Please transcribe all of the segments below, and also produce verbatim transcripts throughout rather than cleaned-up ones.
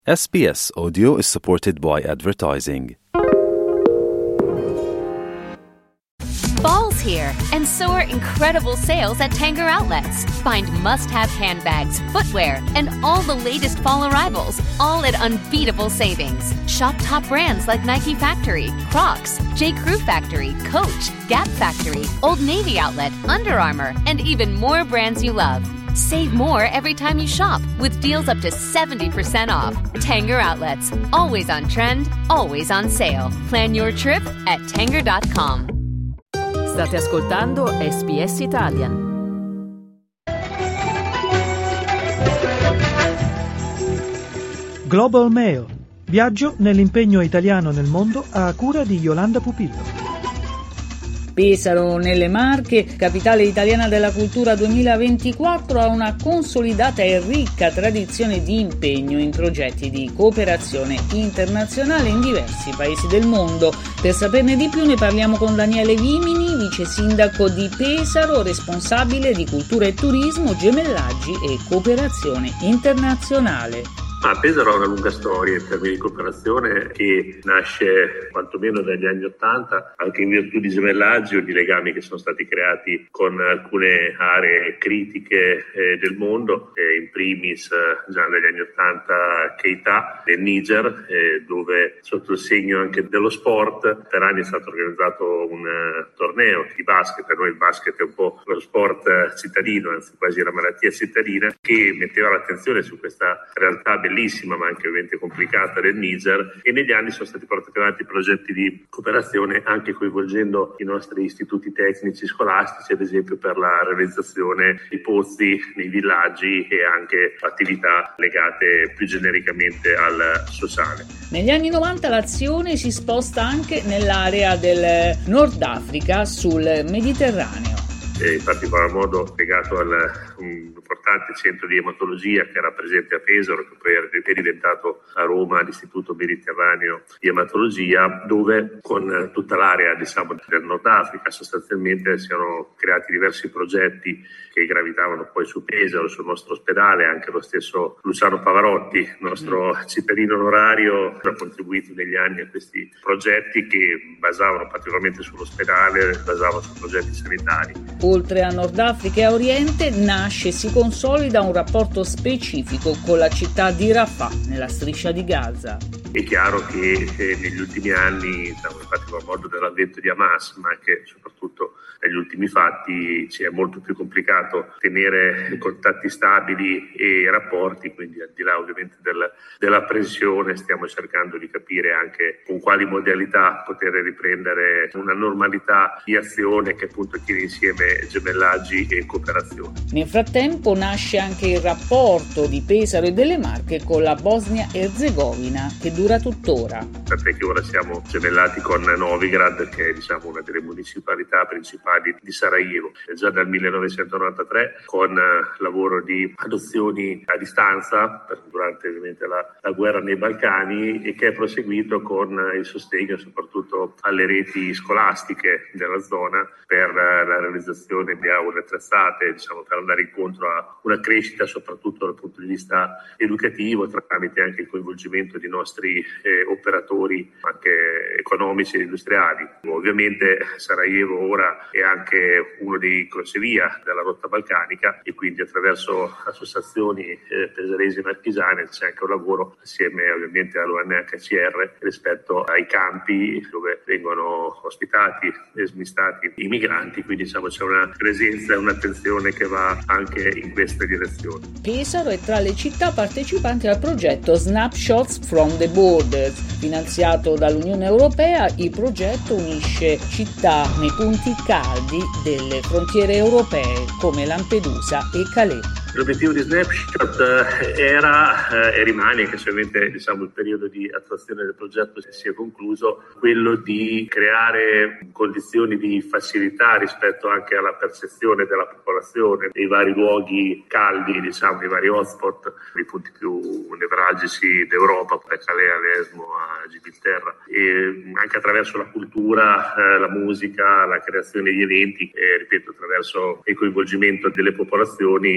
S B S Audio is supported by advertising. Fall's here, and so are incredible sales at Tanger Outlets. Find must-have handbags, footwear, and all the latest fall arrivals, all at unbeatable savings. Shop top brands like Nike Factory, Crocs, J. Crew Factory, Coach, Gap Factory, Old Navy Outlet, Under Armour, and even more brands you love. Save more every time you shop with deals up to seventy percent off. Tanger Outlets. Always on trend, always on sale. Plan your trip at tanger dot com. State ascoltando S B S Italian. Global Mail. Viaggio nell'impegno italiano nel mondo a cura di Yolanda Pupillo. Pesaro, nelle Marche, capitale italiana della cultura duemilaventiquattro, ha una consolidata e ricca tradizione di impegno in progetti di cooperazione internazionale in diversi paesi del mondo. Per saperne di più ne parliamo con Daniele Vimini, vice sindaco di Pesaro, responsabile di cultura e turismo, gemellaggi e cooperazione internazionale. Ah, Pesaro ha una lunga storia in termini di cooperazione che nasce quantomeno dagli anni Ottanta, anche in virtù di gemellaggi o di legami che sono stati creati con alcune aree critiche eh, del mondo, eh, in primis eh, già negli anni Ottanta Keita nel Niger, eh, dove sotto il segno anche dello sport per anni è stato organizzato un uh, torneo di basket. Per noi il basket è un po' lo sport uh, cittadino, anzi quasi una malattia cittadina, che metteva l'attenzione su questa realtà bellissima ma anche ovviamente complicata del Niger, e negli anni sono stati portati avanti progetti di cooperazione anche coinvolgendo i nostri istituti tecnici scolastici, ad esempio per la realizzazione di pozzi nei villaggi e anche attività legate più genericamente al sociale. Negli anni novanta l'azione si sposta anche nell'area del Nord Africa, sul Mediterraneo. E in particolar modo legato al un importante centro di ematologia che era presente a Pesaro, che poi è diventato a Roma l'Istituto Mediterraneo di Ematologia, dove con tutta l'area diciamo del Nord Africa sostanzialmente si erano creati diversi progetti che gravitavano poi su Pesaro, sul nostro ospedale. Anche lo stesso Luciano Pavarotti, nostro cittadino onorario, ha contribuito negli anni a questi progetti che basavano particolarmente sull'ospedale, basavano su progetti sanitari. Oltre a Nord Africa e a Oriente, nasce e si consolida un rapporto specifico con la città di Rafah, nella striscia di Gaza. È chiaro che eh, negli ultimi anni, in particolar modo dall'avvento di Hamas, ma anche soprattutto negli ultimi fatti, ci è molto più complicato tenere contatti stabili e rapporti, quindi al di là ovviamente del, della pressione stiamo cercando di capire anche con quali modalità poter riprendere una normalità di azione che appunto tiene insieme gemellaggi e cooperazione. Nel frattempo nasce anche il rapporto di Pesaro e delle Marche con la Bosnia-Erzegovina, che dura tuttora. Tant'è che ora siamo gemellati con Novigrad, che è diciamo una delle municipalità principali di Sarajevo. È già dal millenovecentonovantatré, con lavoro di adozioni a distanza durante ovviamente la, la guerra nei Balcani, e che è proseguito con il sostegno soprattutto alle reti scolastiche della zona per la realizzazione di aule attrezzate, diciamo, per andare incontro a una crescita soprattutto dal punto di vista educativo, tramite anche il coinvolgimento di nostri eh, operatori anche economici e industriali. Ovviamente Sarajevo ora è anche uno dei crocevia della rotta balcanica, e quindi attraverso associazioni eh, pesaresi e marchigiane c'è anche un lavoro assieme ovviamente all'U N H C R rispetto ai campi dove vengono ospitati e smistati i migranti, quindi diciamo c'è una presenza e un'attenzione che va anche in questa direzione. Pesaro è tra le città partecipanti al progetto Snapshots from the Borders, finanziato dall'Unione Europea. Il progetto unisce città nei punti caldi delle frontiere europee come Lampedusa e Calais. L'obiettivo di Snapshot era eh, e rimane, che solamente diciamo, il periodo di attuazione del progetto si è concluso, quello di creare condizioni di facilità rispetto anche alla percezione della popolazione dei vari luoghi caldi, diciamo, i vari hotspot, i punti più nevralgici d'Europa, da Calais a Lesmo a Gibilterra, e anche attraverso la cultura, eh, la musica, la creazione di eventi, e ripeto attraverso il coinvolgimento delle popolazioni creare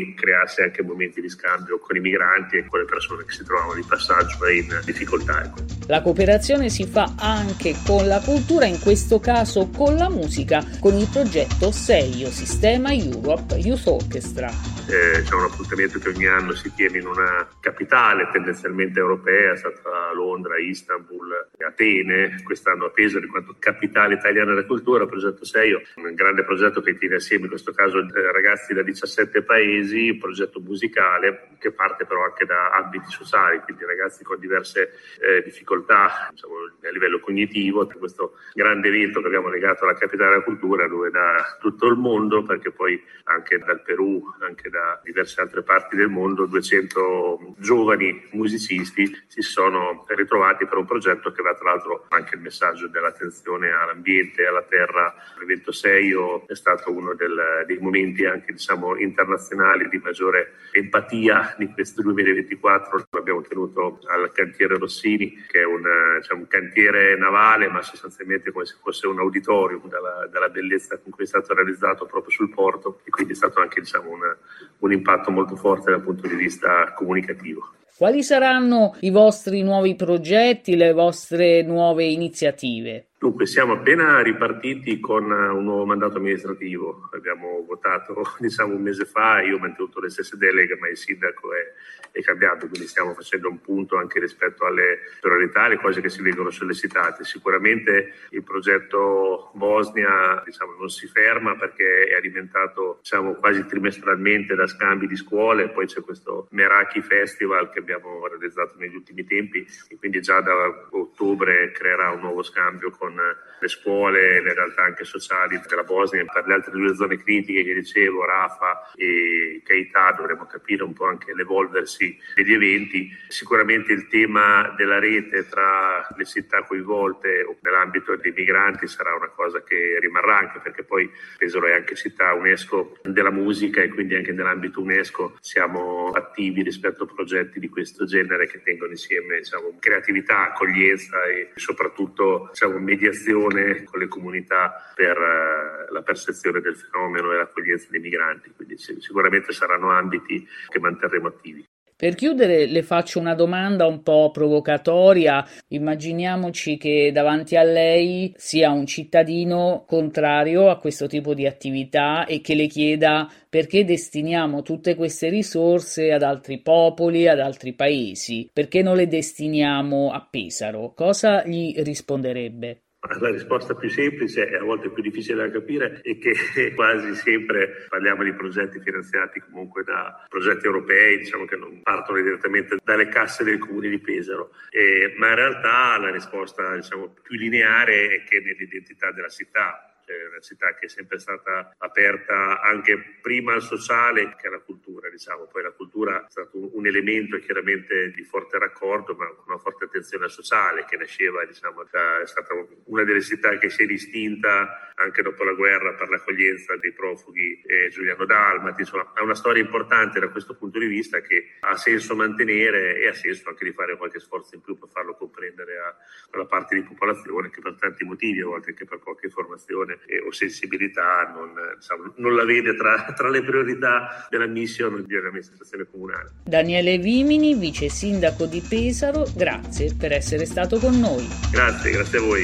crearsi anche momenti di scambio con i migranti e con le persone che si trovano di passaggio e in difficoltà. La cooperazione si fa anche con la cultura, in questo caso con la musica, con il progetto SEIO, Sistema Europe Youth Orchestra. Eh, c'è un appuntamento che ogni anno si tiene in una capitale tendenzialmente europea, è stata Londra, Istanbul, Atene, quest'anno a Pesaro in quanto capitale italiana della cultura. Il progetto SEIO, un grande progetto che tiene assieme in questo caso eh, ragazzi da diciassette paesi, un progetto musicale che parte però anche da ambiti sociali, quindi ragazzi con diverse eh, difficoltà, diciamo, a livello cognitivo. Questo grande evento che abbiamo legato alla capitale della cultura, dove da tutto il mondo, perché poi anche dal Perù, anche da diverse altre parti del mondo, duecento giovani musicisti si sono ritrovati per un progetto che va, tra l'altro, anche il messaggio dell'attenzione all'ambiente e alla terra. L'evento SEIO è stato uno del, dei momenti anche diciamo internazionali di maggiore empatia di questo duemilaventiquattro. L'abbiamo tenuto al cantiere Rossini, che è un, diciamo, un cantiere navale, ma sostanzialmente come se fosse un auditorium dalla, dalla bellezza con cui è stato realizzato proprio sul porto, e quindi è stato anche diciamo un, un impatto molto forte dal punto di vista comunicativo. Quali saranno i vostri nuovi progetti, le vostre nuove iniziative? Dunque, siamo appena ripartiti con un nuovo mandato amministrativo. Abbiamo votato diciamo un mese fa, io ho mantenuto le stesse deleghe, ma il sindaco è, è cambiato, quindi stiamo facendo un punto anche rispetto alle priorità, le cose che si vengono sollecitate. Sicuramente il progetto Bosnia diciamo non si ferma, perché è alimentato diciamo quasi trimestralmente da scambi di scuole. Poi c'è questo Meraki Festival che abbiamo realizzato negli ultimi tempi, e quindi già da ottobre creerà un nuovo scambio con le scuole, le realtà anche sociali della Bosnia. Per le altre due zone critiche che dicevo, Rafah e Keita, dovremo capire un po' anche l'evolversi degli eventi. Sicuramente il tema della rete tra le città coinvolte nell'ambito dei migranti sarà una cosa che rimarrà, anche perché poi Pesaro è anche città UNESCO della musica, e quindi anche nell'ambito UNESCO siamo attivi rispetto a progetti di questo genere che tengono insieme diciamo creatività, accoglienza e soprattutto diciamo mediazione con le comunità per uh, la percezione del fenomeno e l'accoglienza dei migranti. Quindi sì, sicuramente saranno ambiti che manterremo attivi. Per chiudere le faccio una domanda un po' provocatoria. Immaginiamoci che davanti a lei sia un cittadino contrario a questo tipo di attività e che le chieda perché destiniamo tutte queste risorse ad altri popoli, ad altri paesi, perché non le destiniamo a Pesaro. Cosa gli risponderebbe? La risposta più semplice e a volte più difficile da capire è che quasi sempre parliamo di progetti finanziati comunque da progetti europei, diciamo che non partono direttamente dalle casse del comune di Pesaro, e, ma in realtà la risposta diciamo più lineare è che nell'identità della città. Cioè una città che è sempre stata aperta anche prima al sociale che alla cultura, diciamo. Poi la cultura è stato un elemento chiaramente di forte raccordo, ma con una forte attenzione al sociale che nasceva, diciamo, da, è stata una delle città che si è distinta anche dopo la guerra per l'accoglienza dei profughi eh, Giuliano Dalmati. Insomma, ha una storia importante da questo punto di vista che ha senso mantenere, e ha senso anche di fare qualche sforzo in più per farlo comprendere a una parte di popolazione che per tanti motivi, a volte anche per poca informazione o sensibilità, non, diciamo, non la vede tra, tra le priorità della mission dell'amministrazione comunale. Daniele Vimini, vice sindaco di Pesaro, grazie per essere stato con noi. Grazie, grazie a voi.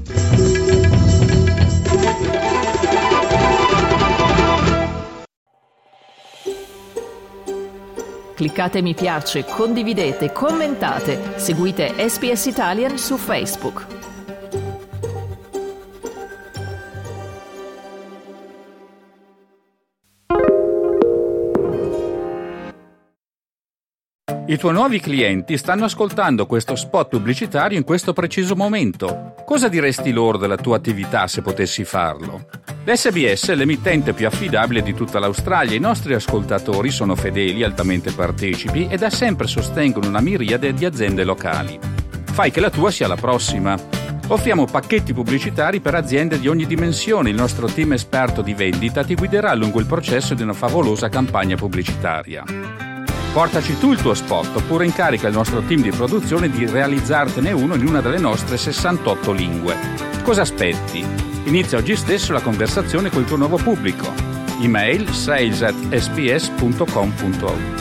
Cliccate mi piace, condividete, commentate, seguite S B S Italian su Facebook. I tuoi nuovi clienti stanno ascoltando questo spot pubblicitario in questo preciso momento. Cosa diresti loro della tua attività se potessi farlo? L'S B S è l'emittente più affidabile di tutta l'Australia. I nostri ascoltatori sono fedeli, altamente partecipi e da sempre sostengono una miriade di aziende locali. Fai che la tua sia la prossima. Offriamo pacchetti pubblicitari per aziende di ogni dimensione. Il nostro team esperto di vendita ti guiderà lungo il processo di una favolosa campagna pubblicitaria. Portaci tu il tuo spot, oppure incarica il nostro team di produzione di realizzartene uno in una delle nostre sessantotto lingue. Cosa aspetti? Inizia oggi stesso la conversazione col tuo nuovo pubblico. Email sales at s p s punto com punto a u.